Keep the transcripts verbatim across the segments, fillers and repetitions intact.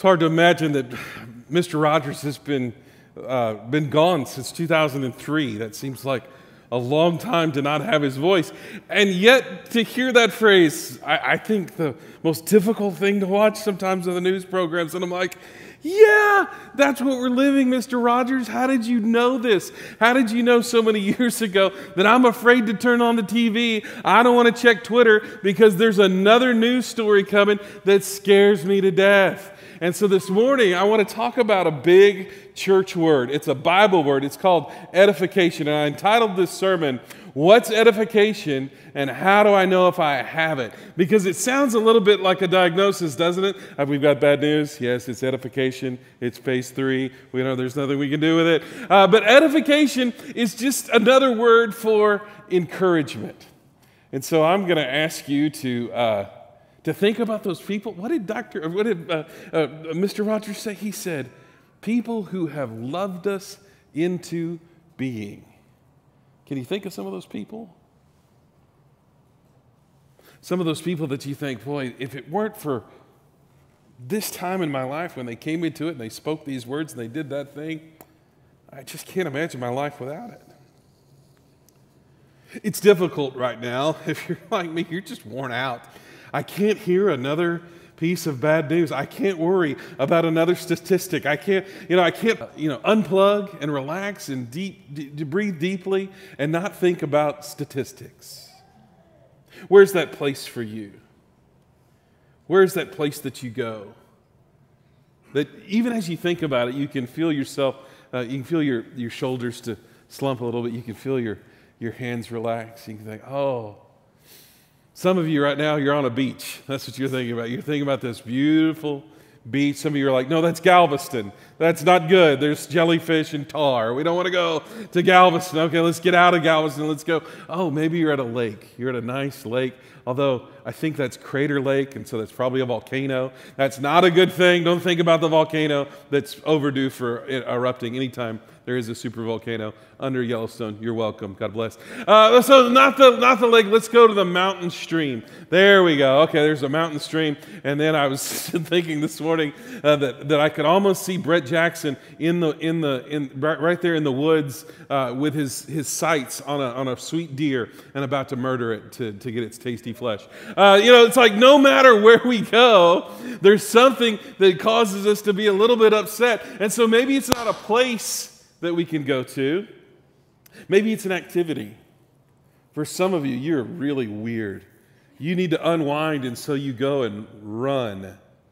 hard to imagine that Mister Rogers has been uh, been gone since two thousand three. That seems like a long time to not have his voice. And yet, to hear that phrase, I, I think the most difficult thing to watch sometimes on the news programs, and I'm like, yeah, that's what we're living, Mister Rogers. How did you know this? How did you know so many years ago that I'm afraid to turn on the T V? I don't want to check Twitter because there's another news story coming that scares me to death. And so this morning, I want to talk about a big church word. It's a Bible word. It's called edification. And I entitled this sermon, What's Edification and How Do I Know If I Have It? Because it sounds a little bit like a diagnosis, doesn't it? Have we got bad news? Yes, it's edification. It's phase three. We know there's nothing we can do with it. Uh, but edification is just another word for encouragement. And so I'm going to ask you to... Uh, To think about those people. What did Doctor What did uh, uh, Mister Rogers say? He said, "People who have loved us into being." Can you think of some of those people? Some of those people that you think, boy, if it weren't for this time in my life when they came into it and they spoke these words and they did that thing, I just can't imagine my life without it. It's difficult right now. If you're like me, you're just worn out. I can't hear another piece of bad news. I can't worry about another statistic. I can't, you know, I can't, you know, unplug and relax and deep, d- breathe deeply and not think about statistics. Where's that place for you? Where's that place that you go? That even as you think about it, you can feel yourself, uh, you can feel your, your shoulders to slump a little bit. You can feel your, your hands relax. You can think, oh, some of you right now, you're on a beach. That's what you're thinking about. You're thinking about this beautiful beach. Some of you are like, no, that's Galveston. That's not good. There's jellyfish and tar. We don't want to go to Galveston. Okay, let's get out of Galveston. Let's go. Oh, maybe you're at a lake. You're at a nice lake. Although I think that's Crater Lake, and so that's probably a volcano. That's not a good thing. Don't think about the volcano that's overdue for erupting anytime there is a super volcano under Yellowstone. You're welcome. God bless. Uh, so not the not the lake. Let's go to the mountain stream. There we go. Okay, there's a mountain stream. And then I was thinking this morning uh, that that I could almost see Brett Jackson in the in the in right, right there in the woods uh, with his his sights on a on a sweet deer and about to murder it to to get its tasty flesh. Uh, you know, it's like no matter where we go, there's something that causes us to be a little bit upset. And so maybe it's not a place that we can go to. Maybe it's an activity. For some of you, you're really weird. You need to unwind, and so you go and run.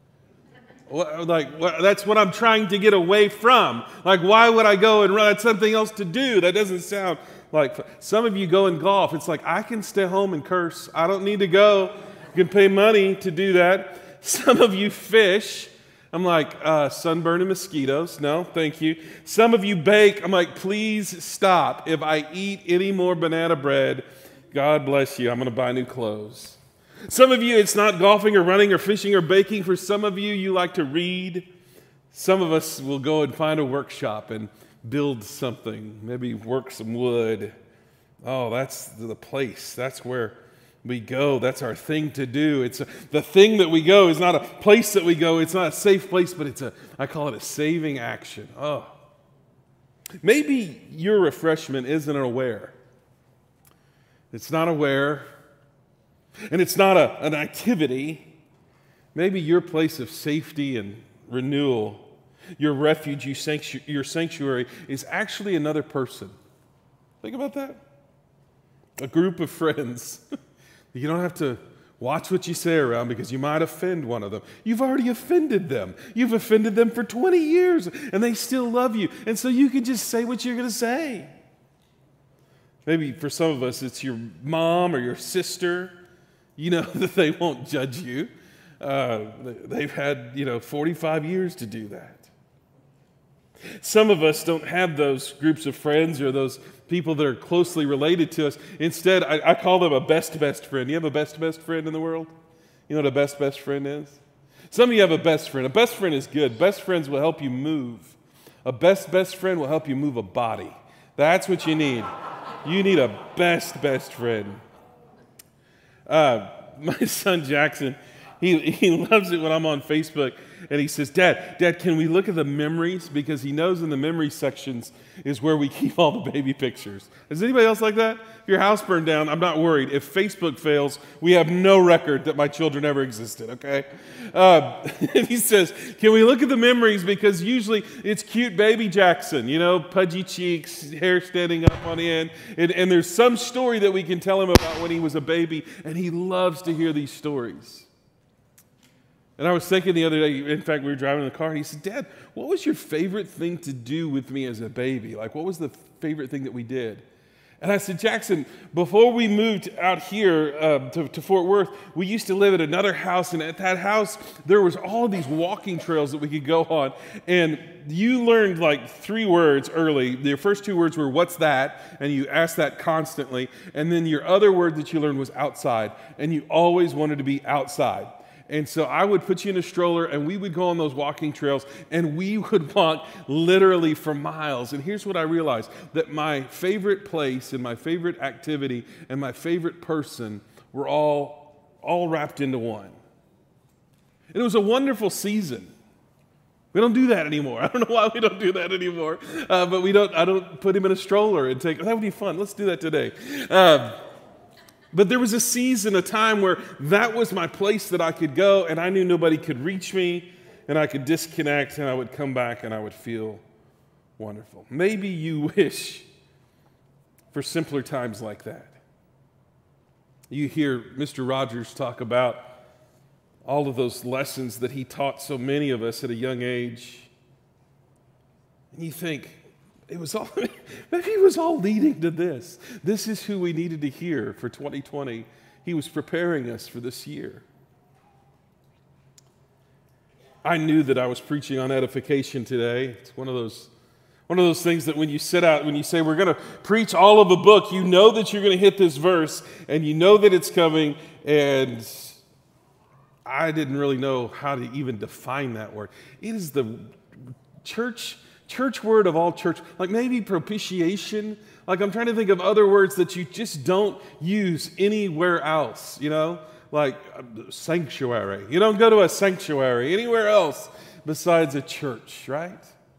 What, like what, that's what I'm trying to get away from. Like, why would I go and run? That's something else to do. That doesn't sound like. Some of you go and golf. It's like, I can stay home and curse. I don't need to go. You can pay money to do that. Some of you fish. I'm like, uh, sunburn and mosquitoes. No, thank you. Some of you bake. I'm like, please stop. If I eat any more banana bread, God bless you, I'm going to buy new clothes. Some of you, it's not golfing or running or fishing or baking. For some of you, you like to read. Some of us will go and find a workshop and build something, maybe work some wood. Oh, that's the place. That's where we go. That's our thing to do. It's a, the thing that we go is not a place that we go. It's not a safe place, but it's a, I call it a saving action. Oh. Maybe your refreshment isn't aware. It's not aware. And it's not a, an activity. Maybe your place of safety and renewal, your refuge, your sanctuary is actually another person. Think about that. A group of friends. You don't have to watch what you say around because you might offend one of them. You've already offended them. You've offended them for twenty years, and they still love you. And so you can just say what you're going to say. Maybe for some of us, it's your mom or your sister. You know that they won't judge you. Uh, they've had, you know, forty-five years to do that. Some of us don't have those groups of friends or those people that are closely related to us. Instead, I, I call them a best best friend. You have a best best friend in the world? You know what a best best friend is? Some of you have a best friend. A best friend is good. Best friends will help you move. A best best friend will help you move a body. That's what you need. You need a best best friend. Uh, my son Jackson, he, he loves it when I'm on Facebook And he says, Dad, Dad, can we look at the memories? Because he knows in the memory sections is where we keep all the baby pictures. Is anybody else like that? If your house burned down, I'm not worried. If Facebook fails, we have no record that my children ever existed, okay? Uh, and he says, can we look at the memories? Because usually it's cute baby Jackson, you know, pudgy cheeks, hair standing up on end. And, and there's some story that we can tell him about when he was a baby, and he loves to hear these stories. And I was thinking the other day, in fact, we were driving in the car, and he said, Dad, what was your favorite thing to do with me as a baby? Like, what was the favorite thing that we did? And I said, Jackson, before we moved out here uh, to, to Fort Worth, we used to live at another house, and at that house, there was all these walking trails that we could go on. And you learned like three words early. Your first two words were, what's that? And you asked that constantly. And then your other word that you learned was outside. And you always wanted to be outside. And so I would put you in a stroller, and we would go on those walking trails, and we would walk literally for miles. And here's what I realized, that my favorite place and my favorite activity and my favorite person were all, all wrapped into one. And it was a wonderful season. We don't do that anymore. I don't know why we don't do that anymore, uh, but we don't. I don't put him in a stroller and take, that would be fun. Let's do that today. Uh, But there was a season, a time where that was my place that I could go, and I knew nobody could reach me, and I could disconnect, and I would come back, and I would feel wonderful. Maybe you wish for simpler times like that. You hear Mister Rogers talk about all of those lessons that he taught so many of us at a young age, and you think, It was all, maybe it was all leading to this. This is who we needed to hear for twenty twenty. He was preparing us for this year. I knew that I was preaching on edification today. It's one of those, one of those things that when you sit out, when you say we're going to preach all of a book, you know that you're going to hit this verse, and you know that it's coming, and I didn't really know how to even define that word. It is the church Church word of all church, like maybe propitiation. Like I'm trying to think of other words that you just don't use anywhere else, you know? Like sanctuary. You don't go to a sanctuary anywhere else besides a church, right?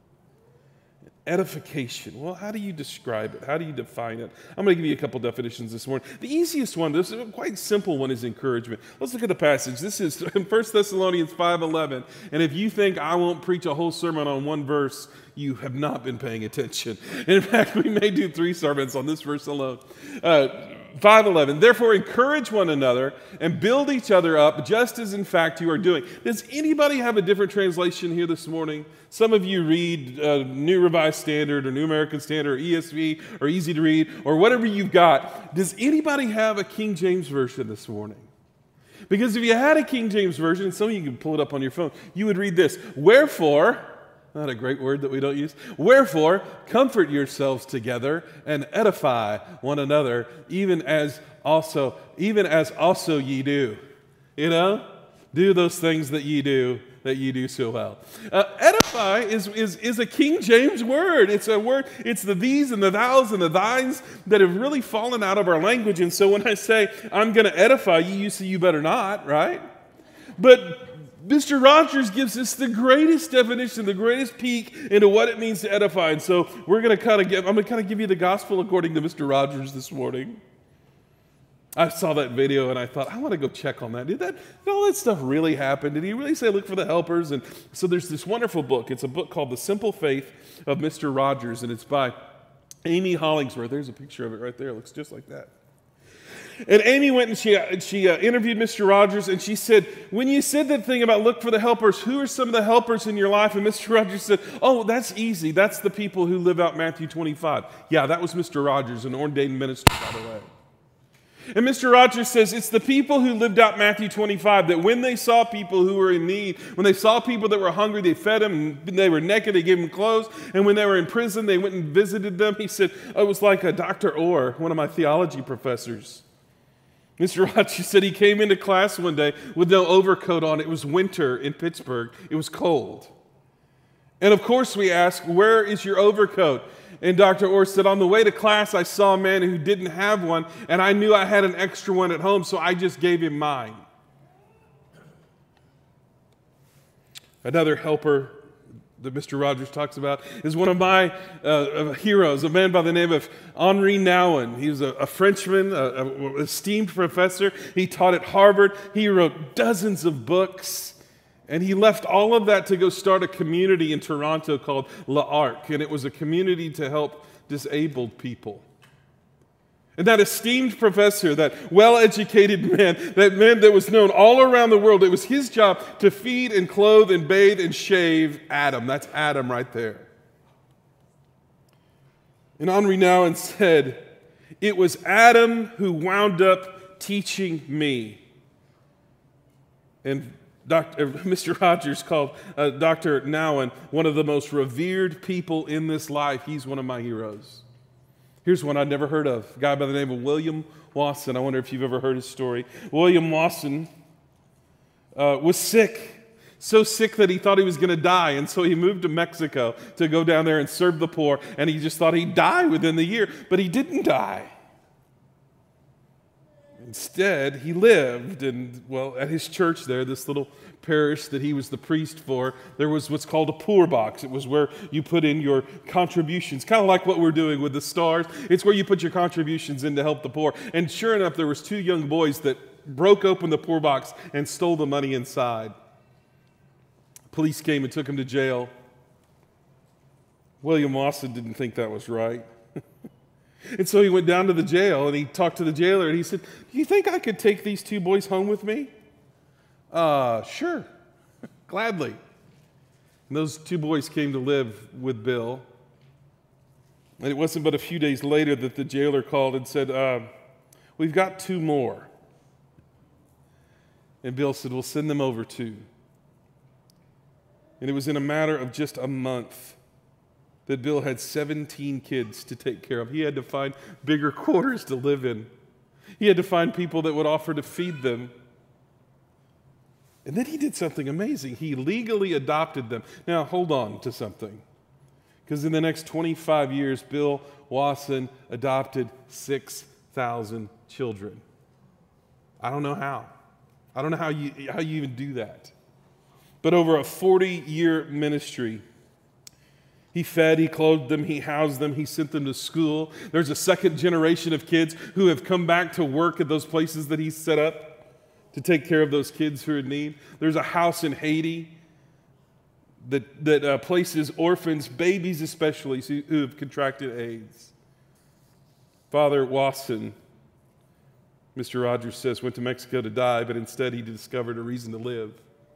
Edification. Well, how do you describe it? How do you define it? I'm going to give you a couple definitions this morning. The easiest one, this is a quite simple one, is encouragement. Let's look at the passage. This is in First Thessalonians five eleven. And if you think I won't preach a whole sermon on one verse, you have not been paying attention. In fact, we may do three sermons on this verse alone. Uh, five eleven, therefore encourage one another and build each other up, just as in fact you are doing. Does anybody have a different translation here this morning? Some of you read uh, New Revised Standard or New American Standard or E S V or Easy to Read or whatever you've got. Does anybody have a King James Version this morning? Because if you had a King James Version, some of you can pull it up on your phone, you would read this, wherefore, not a great word that we don't use. Wherefore, comfort yourselves together and edify one another, even as also, even as also ye do. You know, do those things that ye do, that ye do so well. Uh, edify is, is, is a King James word. It's a word, it's the these and the thous and the thines that have really fallen out of our language. And so when I say, I'm going to edify you, you say, you better not, right? But Mister Rogers gives us the greatest definition, the greatest peek into what it means to edify. And so we're going to kind of give, I'm going to kind of give you the gospel according to Mister Rogers this morning. I saw that video and I thought, I want to go check on that. Did that, did all that stuff really happen? Did he really say, look for the helpers? And so there's this wonderful book. It's a book called The Simple Faith of Mister Rogers, and it's by Amy Hollingsworth. There's a picture of it right there. It looks just like that. And Amy went and she, she uh, interviewed Mister Rogers, and she said, when you said that thing about look for the helpers, who are some of the helpers in your life? And Mister Rogers said, oh, that's easy. That's the people who live out Matthew twenty-five. Yeah, that was Mister Rogers, an ordained minister, by the way. And Mister Rogers says it's the people who lived out Matthew twenty-five that when they saw people who were in need, when they saw people that were hungry, they fed them, and they were naked, they gave them clothes, and when they were in prison, they went and visited them. He said, oh, it was like a Doctor Orr, one of my theology professors. Mister Rogers said he came into class one day with no overcoat on. It was winter in Pittsburgh. It was cold. And of course we asked, where is your overcoat? And Doctor Orr said, on the way to class, I saw a man who didn't have one, and I knew I had an extra one at home, so I just gave him mine. Another helper that Mister Rogers talks about is one of my uh, heroes, a man by the name of Henri Nouwen. He was a, a Frenchman, an esteemed professor. He taught at Harvard. He wrote dozens of books. And he left all of that to go start a community in Toronto called L'Arc. And it was a community to help disabled people. And that esteemed professor, that well-educated man, that man that was known all around the world, it was his job to feed and clothe and bathe and shave Adam. That's Adam right there. And Henri Nouwen said, "It was Adam who wound up teaching me." And Doctor Mister Rogers called uh, Doctor Nouwen one of the most revered people in this life. He's one of my heroes. Here's one I'd never heard of, a guy by the name of William Wasson. I wonder if you've ever heard his story. William Wasson uh, was sick, so sick that he thought he was going to die, and so he moved to Mexico to go down there and serve the poor, and he just thought he'd die within the year, but he didn't die. Instead, he lived, and well, at his church there, this little parish that he was the priest for, there was what's called a poor box. It was where you put in your contributions, kind of like what we're doing with the stars. It's where you put your contributions in to help the poor. And sure enough, there was two young boys that broke open the poor box and stole the money inside. Police came and took him to jail. William Wasson didn't think that was right. And so he went down to the jail and he talked to the jailer and he said, "Do you think I could take these two boys home with me?" Uh, sure, gladly. And those two boys came to live with Bill. And it wasn't but a few days later that the jailer called and said, uh, "We've got two more." And Bill said, "We'll send them over too." And it was in a matter of just a month that Bill had seventeen kids to take care of. He had to find bigger quarters to live in. He had to find people that would offer to feed them. And then he did something amazing. He legally adopted them. Now, hold on to something. Because in the next twenty-five years, Bill Wasson adopted six thousand children. I don't know how. I don't know how you, how you even do that. But over a forty-year ministry, he fed, he clothed them, he housed them, he sent them to school. There's a second generation of kids who have come back to work at those places that he set up to take care of those kids who are in need. There's a house in Haiti that, that uh, places orphans, babies especially, who have contracted AIDS. Father Wasson, Mister Rogers says, went to Mexico to die, but instead he discovered a reason to live.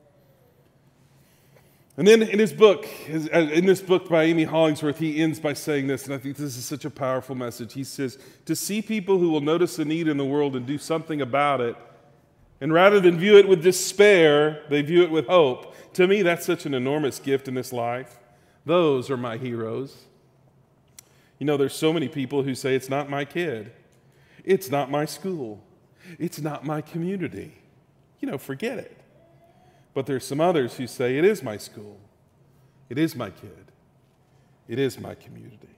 And then in his book, in this book by Amy Hollingsworth, he ends by saying this, and I think this is such a powerful message. He says, "To see people who will notice a need in the world and do something about it, and rather than view it with despair, they view it with hope. To me, that's such an enormous gift in this life. Those are my heroes." You know, there's so many people who say, "It's not my kid. It's not my school. It's not my community." You know, forget it. But there's some others who say, "It is my school. It is my kid. It is my community."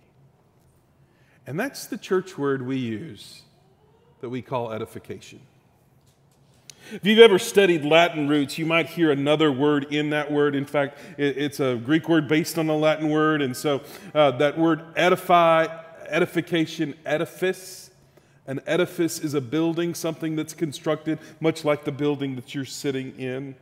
And that's the church word we use that we call edification. If you've ever studied Latin roots, you might hear another word in that word. In fact, it's a Greek word based on a Latin word. And so uh, that word edify, edification, edifice. An edifice is a building, something that's constructed much like the building that you're sitting in.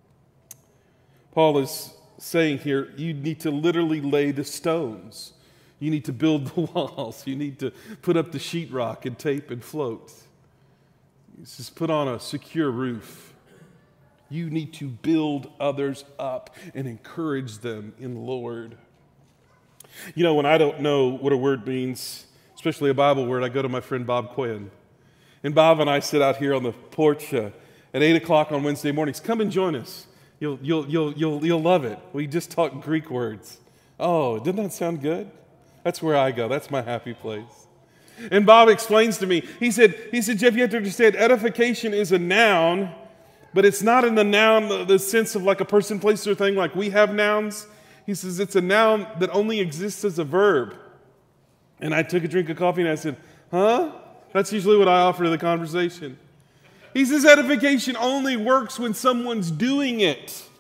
Paul is saying here, you need to literally lay the stones. You need to build the walls. You need to put up the sheetrock and tape and float. He says, put on a secure roof. You need to build others up and encourage them in the Lord. You know, when I don't know what a word means, especially a Bible word, I go to my friend Bob Quinn. And Bob and I sit out here on the porch uh, at eight o'clock on Wednesday mornings. Come and join us. You'll, you'll, you'll, you'll, you'll love it. We just talk Greek words. Oh, didn't that sound good? That's where I go. That's my happy place. And Bob explains to me, he said, he said, Jeff, you have to understand, edification is a noun, but it's not in the noun, the, the sense of like a person, place, or thing like we have nouns. He says it's a noun that only exists as a verb. And I took a drink of coffee and I said, huh? That's usually what I offer to the conversation. He says edification only works when someone's doing it.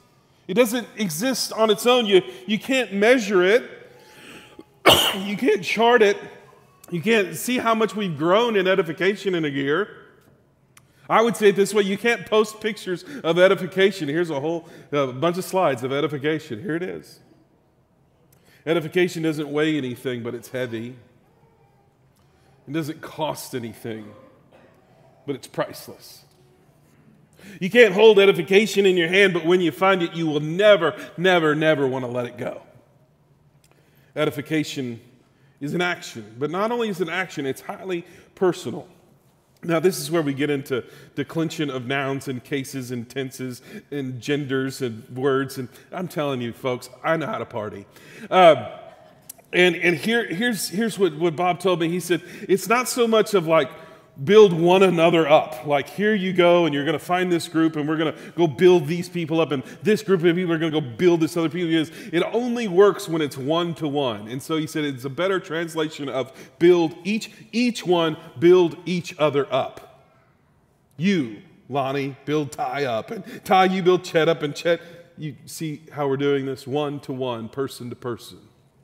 It doesn't exist on its own. You, you can't measure it. You can't chart it. You can't see how much we've grown in edification in a year. I would say it this way: you can't post pictures of edification. Here's a whole uh, bunch of slides of edification. Here it is. Edification doesn't weigh anything, but it's heavy. It doesn't cost anything, but it's priceless. You can't hold edification in your hand, but when you find it, you will never, never, never want to let it go. Edification is an action, but not only is it an action, it's highly personal. Now, this is where we get into declension of nouns and cases and tenses and genders and words. And I'm telling you, folks, I know how to party. Uh, and and here, here's, here's what, what Bob told me. He said, it's not so much of like build one another up. Like, here you go, and you're going to find this group, and we're going to go build these people up, and this group of people are going to go build this other people. Because it only works when it's one-to-one. And so he said it's a better translation of build each, each one, build each other up. You, Lonnie, build Ty up, and Ty, you build Chet up, and Chet, you see how we're doing this? One-to-one, person-to-person.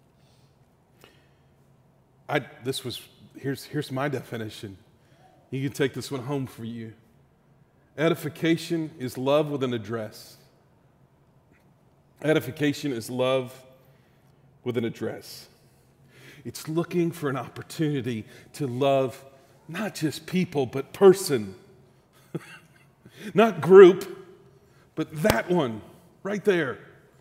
I, this was, here's, here's my definition. You can take this one home for you. Edification is love with an address. Edification is love with an address. It's looking for an opportunity to love not just people, but person. Not group, but that one right there.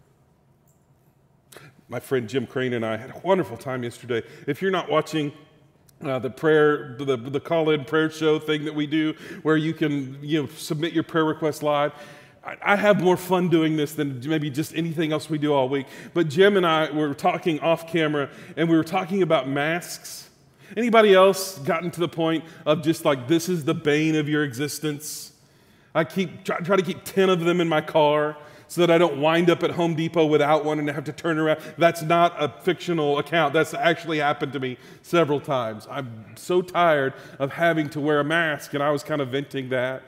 My friend Jim Crane and I had a wonderful time yesterday. If you're not watching Uh, the prayer, the, the call-in prayer show thing that we do, where you can you know submit your prayer request live. I, I have more fun doing this than maybe just anything else we do all week. But Jim and I were talking off camera, and we were talking about masks. Anybody else gotten to the point of just like, this is the bane of your existence? I keep try, try to keep ten of them in my car, so that I don't wind up at Home Depot without one and have to turn around. That's not a fictional account. That's actually happened to me several times. I'm so tired of having to wear a mask, and I was kind of venting that.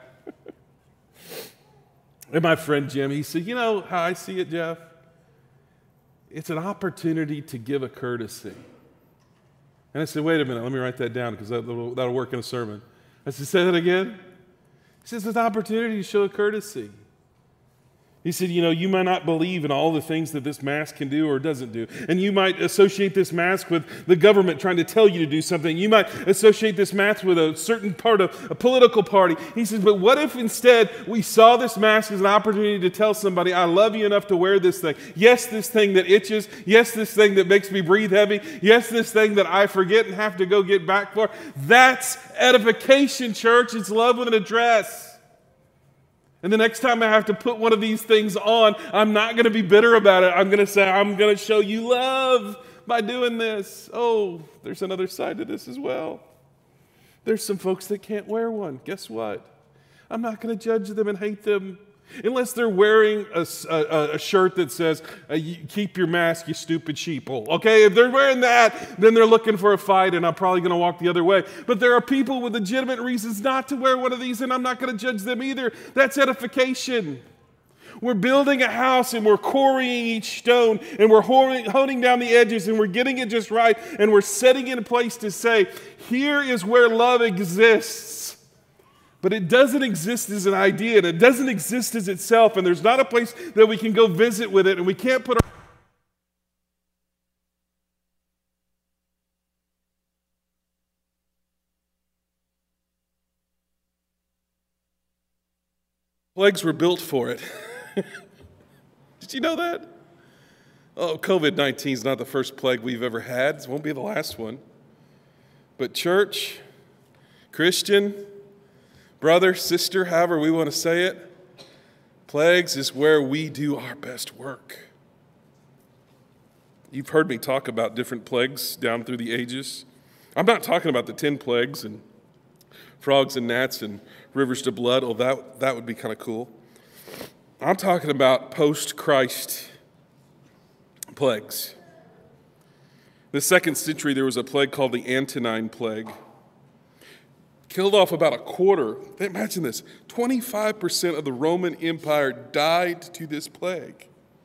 And my friend Jim, he said, you know how I see it, Jeff? It's an opportunity to give a courtesy. And I said, wait a minute, let me write that down, because that'll, that'll work in a sermon. I said, say that again? He says, it's an opportunity to show a courtesy. He said, you know, you might not believe in all the things that this mask can do or doesn't do. And you might associate this mask with the government trying to tell you to do something. You might associate this mask with a certain part of a political party. He says, but what if instead we saw this mask as an opportunity to tell somebody, I love you enough to wear this thing. Yes, this thing that itches. Yes, this thing that makes me breathe heavy. Yes, this thing that I forget and have to go get back for. That's edification, church. It's love with an address. And the next time I have to put one of these things on, I'm not going to be bitter about it. I'm going to say, I'm going to show you love by doing this. Oh, there's another side to this as well. There's some folks that can't wear one. Guess what? I'm not going to judge them and hate them unless they're wearing a, a, a shirt that says, keep your mask, you stupid sheeple. Okay, if they're wearing that, then they're looking for a fight, and I'm probably going to walk the other way. But there are people with legitimate reasons not to wear one of these, and I'm not going to judge them either. That's edification. We're building a house, and we're quarrying each stone, and we're honing down the edges, and we're getting it just right, and we're setting it in place to say, here is where love exists. But it doesn't exist as an idea, and it doesn't exist as itself, and there's not a place that we can go visit with it, and we can't put our legs were built for it. Did you know that? Oh, covid nineteen is not the first plague we've ever had. It won't be the last one. But church, Christian, brother, sister, however we want to say it, plagues is where we do our best work. You've heard me talk about different plagues down through the ages. I'm not talking about the ten plagues and frogs and gnats and rivers to blood. Oh, that, that would be kind of cool. I'm talking about post-Christ plagues. In the second century, there was a plague called the Antonine Plague. Killed off about a quarter. Imagine this. twenty-five percent of the Roman Empire died to this plague.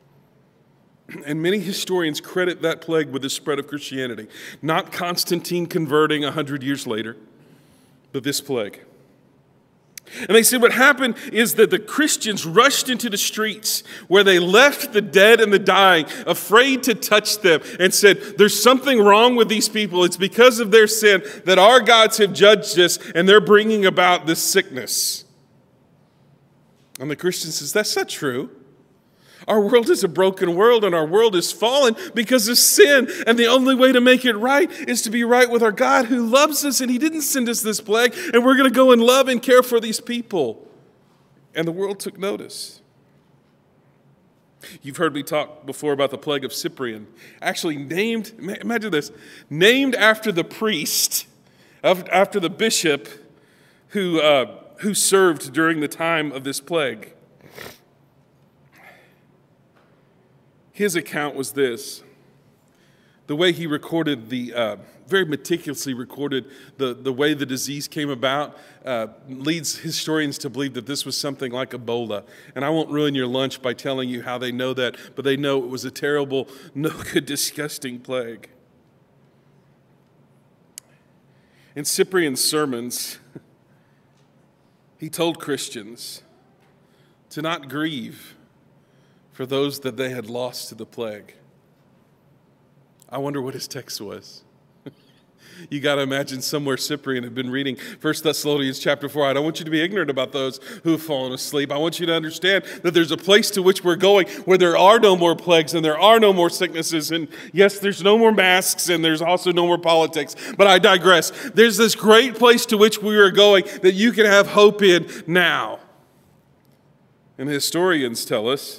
And many historians credit that plague with the spread of Christianity. Not Constantine converting a hundred years later, but this plague. And they said what happened is that the Christians rushed into the streets where they left the dead and the dying, afraid to touch them, and said, there's something wrong with these people. It's because of their sin that our gods have judged us, and they're bringing about this sickness. And the Christian says, that's not true. Our world is a broken world, and our world is fallen because of sin. And the only way to make it right is to be right with our God who loves us, and he didn't send us this plague, and we're going to go and love and care for these people. And the world took notice. You've heard me talk before about the plague of Cyprian. Actually named, imagine this, named after the priest, after the bishop who, uh, who served during the time of this plague. His account was this. The way he recorded the, uh, very meticulously recorded the, the way the disease came about uh, leads historians to believe that this was something like Ebola. And I won't ruin your lunch by telling you how they know that, but they know it was a terrible, no good, disgusting plague. In Cyprian's sermons, he told Christians to not grieve for those that they had lost to the plague. I wonder what his text was. You got to imagine somewhere Cyprian had been reading First Thessalonians chapter four. I don't want you to be ignorant about those who have fallen asleep. I want you to understand that there's a place to which we're going where there are no more plagues and there are no more sicknesses. And yes, there's no more masks and there's also no more politics. But I digress. There's this great place to which we are going that you can have hope in now. And historians tell us,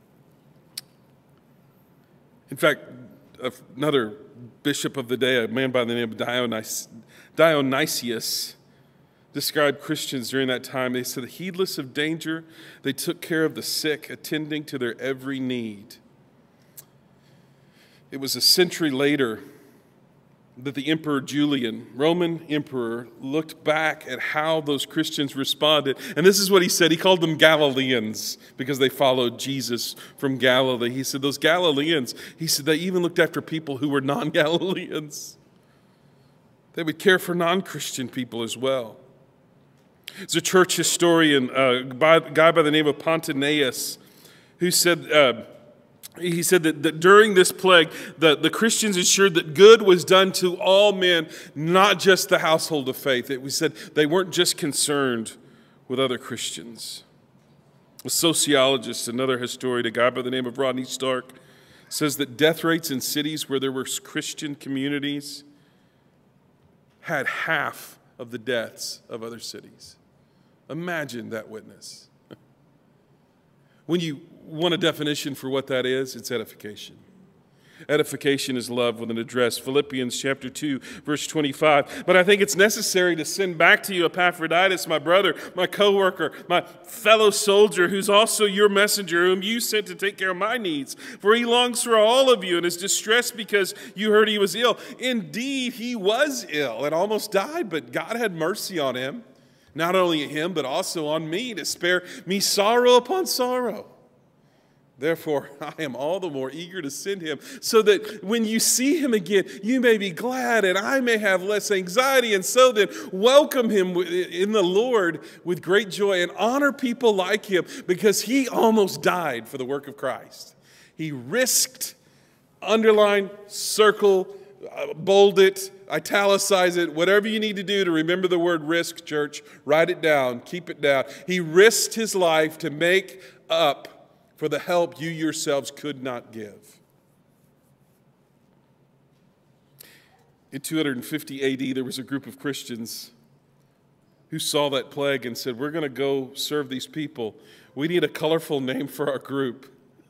in fact, another bishop of the day, a man by the name of Dionys- Dionysius, described Christians during that time. They said, heedless of danger, they took care of the sick, attending to their every need. It was a century later that the Emperor Julian, Roman emperor, looked back at how those Christians responded. And this is what he said. He called them Galileans because they followed Jesus from Galilee. He said, those Galileans, he said, they even looked after people who were non-Galileans. They would care for non-Christian people as well. There's a church historian, uh, by, a guy by the name of Pontianus, who said... Uh, He said that, that during this plague, the, the Christians ensured that good was done to all men, not just the household of faith. It, we said they weren't just concerned with other Christians. A sociologist, another historian, a guy by the name of Rodney Stark, says that death rates in cities where there were Christian communities had half of the deaths of other cities. Imagine that witness. When you want a definition for what that is, it's edification. Edification is love with an address. Philippians chapter two, verse twenty-five. But I think it's necessary to send back to you Epaphroditus, my brother, my co-worker, my fellow soldier, who's also your messenger, whom you sent to take care of my needs. For he longs for all of you and is distressed because you heard he was ill. Indeed, he was ill and almost died, but God had mercy on him. Not only him, but also on me, to spare me sorrow upon sorrow. Therefore, I am all the more eager to send him, so that when you see him again, you may be glad, and I may have less anxiety. And so then, welcome him in the Lord with great joy, and honor people like him, because he almost died for the work of Christ. He risked, underline, circle, bold it, italicize it, whatever you need to do to remember the word risk, church. Write it down, keep it down. He risked his life to make up for the help you yourselves could not give. In two fifty A D, there was a group of Christians who saw that plague and said, we're going to go serve these people. We need a colorful name for our group.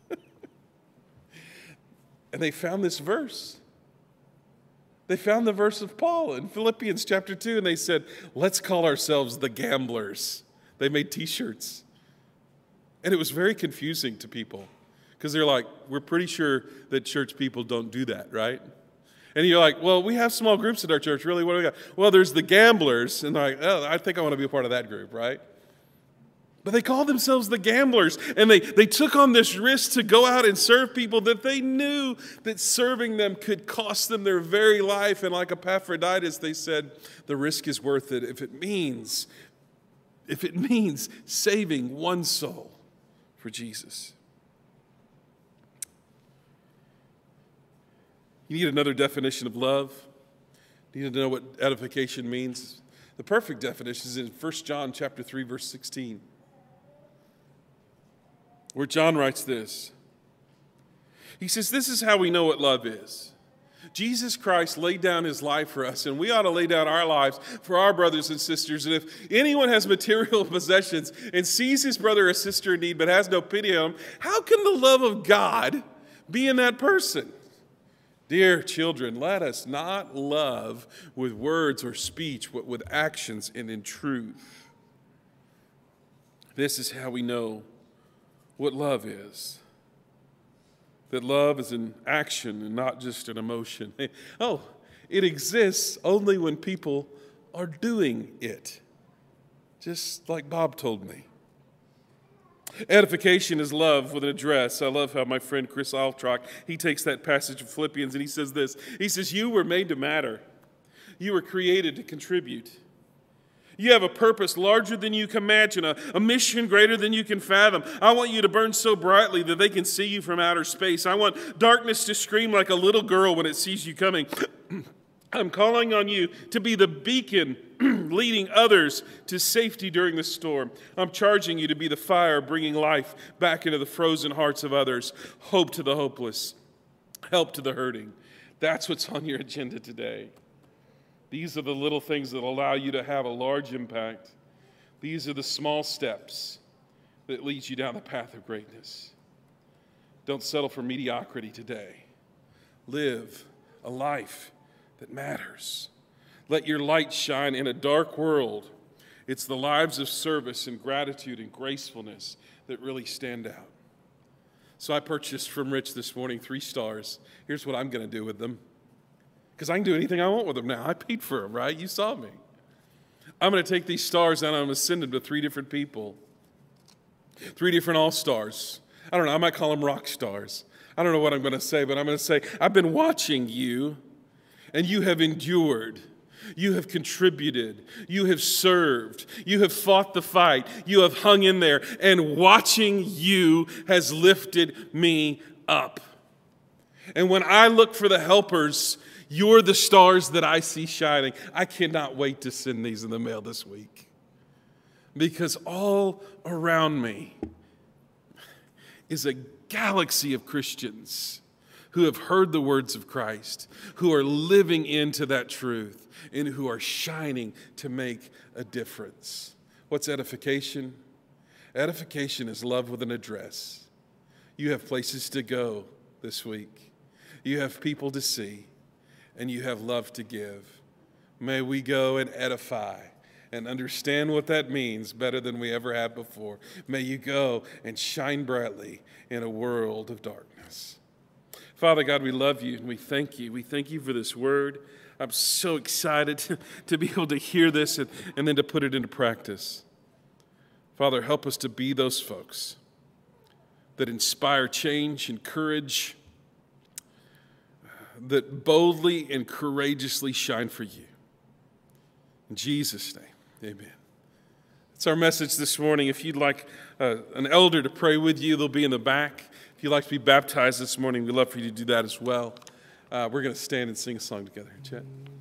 And they found this verse. They found the verse of Paul in Philippians chapter two, and they said, let's call ourselves the Gamblers. They made t-shirts. And it was very confusing to people because they're like, we're pretty sure that church people don't do that, right? And you're like, well, we have small groups at our church. Really, what do we got? Well, there's the Gamblers. And they're like, oh, I think I want to be a part of that group, right? But they called themselves the gamblers, and they, they took on this risk to go out and serve people that they knew that serving them could cost them their very life. And like Epaphroditus, they said, the risk is worth it if it means, if it means saving one soul for Jesus. You need another definition of love. You need to know what edification means. The perfect definition is in First John chapter three, verse sixteen. Where John writes this. He says, this is how we know what love is. Jesus Christ laid down his life for us, and we ought to lay down our lives for our brothers and sisters. And if anyone has material possessions and sees his brother or sister in need but has no pity on him, how can the love of God be in that person? Dear children, let us not love with words or speech, but with actions and in truth. This is how we know what love is. That love is an action and not just an emotion. Oh, it exists only when people are doing it. Just like Bob told me. Edification is love with an address. I love how my friend Chris Altrock, he takes that passage of Philippians and he says this. He says, you were made to matter. You were created to contribute. You have a purpose larger than you can imagine, a, a mission greater than you can fathom. I want you to burn so brightly that they can see you from outer space. I want darkness to scream like a little girl when it sees you coming. I'm calling on you to be the beacon leading others to safety during the storm. I'm charging you to be the fire bringing life back into the frozen hearts of others, hope to the hopeless, help to the hurting. That's what's on your agenda today. These are the little things that allow you to have a large impact. These are the small steps that lead you down the path of greatness. Don't settle for mediocrity today. Live a life that matters. Let your light shine in a dark world. It's the lives of service and gratitude and gracefulness that really stand out. So I purchased from Rich this morning three stars. Here's what I'm going to do with them. Because I can do anything I want with them now. I paid for them, right? You saw me. I'm going to take these stars and I'm going to send them to three different people. Three different all-stars. I don't know. I might call them rock stars. I don't know what I'm going to say, but I'm going to say, I've been watching you, and you have endured. You have contributed. You have served. You have fought the fight. You have hung in there. And watching you has lifted me up. And when I look for the helpers, you're the stars that I see shining. I cannot wait to send these in the mail this week. Because all around me is a galaxy of Christians who have heard the words of Christ, who are living into that truth, and who are shining to make a difference. What's edification? Edification is love with an address. You have places to go this week. You have people to see. And you have love to give. May we go and edify and understand what that means better than we ever have before. May you go and shine brightly in a world of darkness. Father God, we love you and we thank you. We thank you for this word. I'm so excited to, to be able to hear this and, and then to put it into practice. Father, help us to be those folks that inspire change and courage, that boldly and courageously shine for you. In Jesus' name, amen. That's our message this morning. If you'd like uh, an elder to pray with you, they'll be in the back. If you'd like to be baptized this morning, we'd love for you to do that as well. Uh, we're going to stand and sing a song together. Chet.